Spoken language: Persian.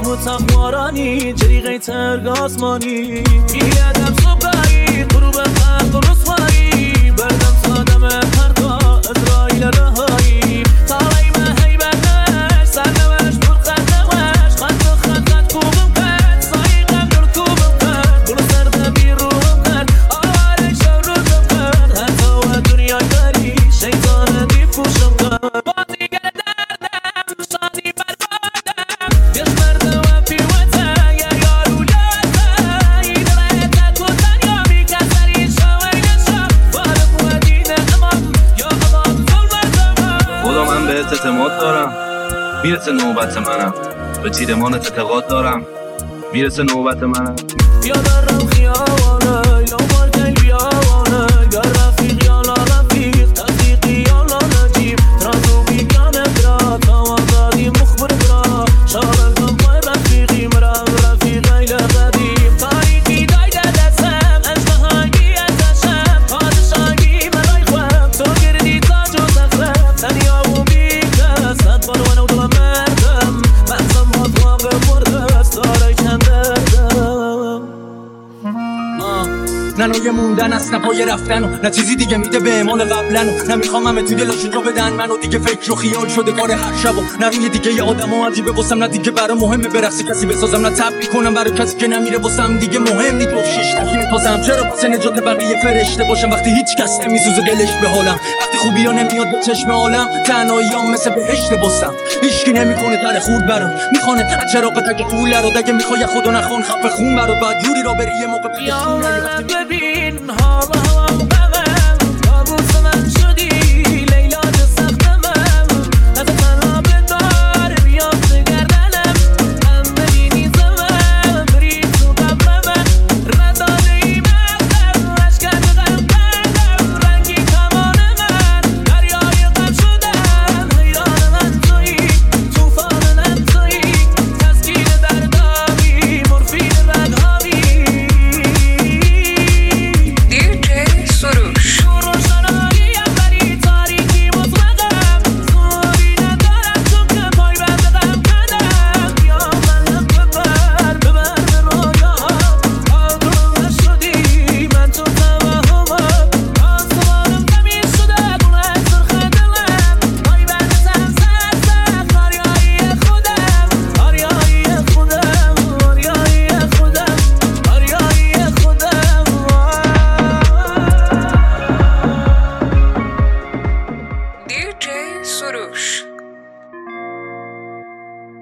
تخمارانی جریغی ترگ آسمانی بیادم صبحایی غروب خلق و رسوایی بردم سادم پردا ازرائیل رهایی تاوی مهی بردمش سرنمش برخد نوش خط و خط کوبم کرد سایقم در کوبم کرد بلو سرده بی روم کرد آره شو روزم کرد حتی و دنیای داری شیطان دی پوشم کرد بازیگر دردم تو شادی بربادم یش مرده و پیوته یا یارو یاته این رایت تو دنیا بی کسری شوی نشا بارم و دینه امام یا امام ظلمت امام خدا من بهت اعتماد دارم میرسه نوبت منم به تیرمانت اعتقاد دارم میرسه نوبت منم یا دارم خیابانه یا مالکل بیابانه یا رفیق یا لا رفیق تفریقی یا لا نجیب ترازو بیگانه برا توازادی مخبر برا شارل کن پای رفیقی مرام رفیق ایل قدیم تاریکی دایده دستم اجمهایی ازشم پادشاهی مرای خوام تو گردی تاج و تختم تنیا و بیکس صد بار ونو دلم مردم مغزم مطواق مرده ستاره کندردم نه نوع موندن است نه پای رفتن و نه چیزی دیگه میده به اعمال قبلن و نه میخوام همه توی دلاشون جا بدن منو دیگه فکر و خیال شده کار هر شب و نه روی دیگه یه آدم و عجیبه واسم نه دیگه برا مهمه برقص کسی بسازم نه تب کنم برای کسی که نمیره واسم دیگه مهم نیست با شیش تکیم پاسم چرا واسه نجات بقیه فرشته باشم وقتی هیچ کس نمیسوزه دلش به حالم وقتی خوبی ها نمیاد به چشم عالم تنهاییام مثل بهشت باسم هیچکی نمیکنه تر خورد برام میخونه چراغ تک قوله رو دیگه میخوای خودو نخون خفه خون برات بعد جوری را بری یه موقع ببین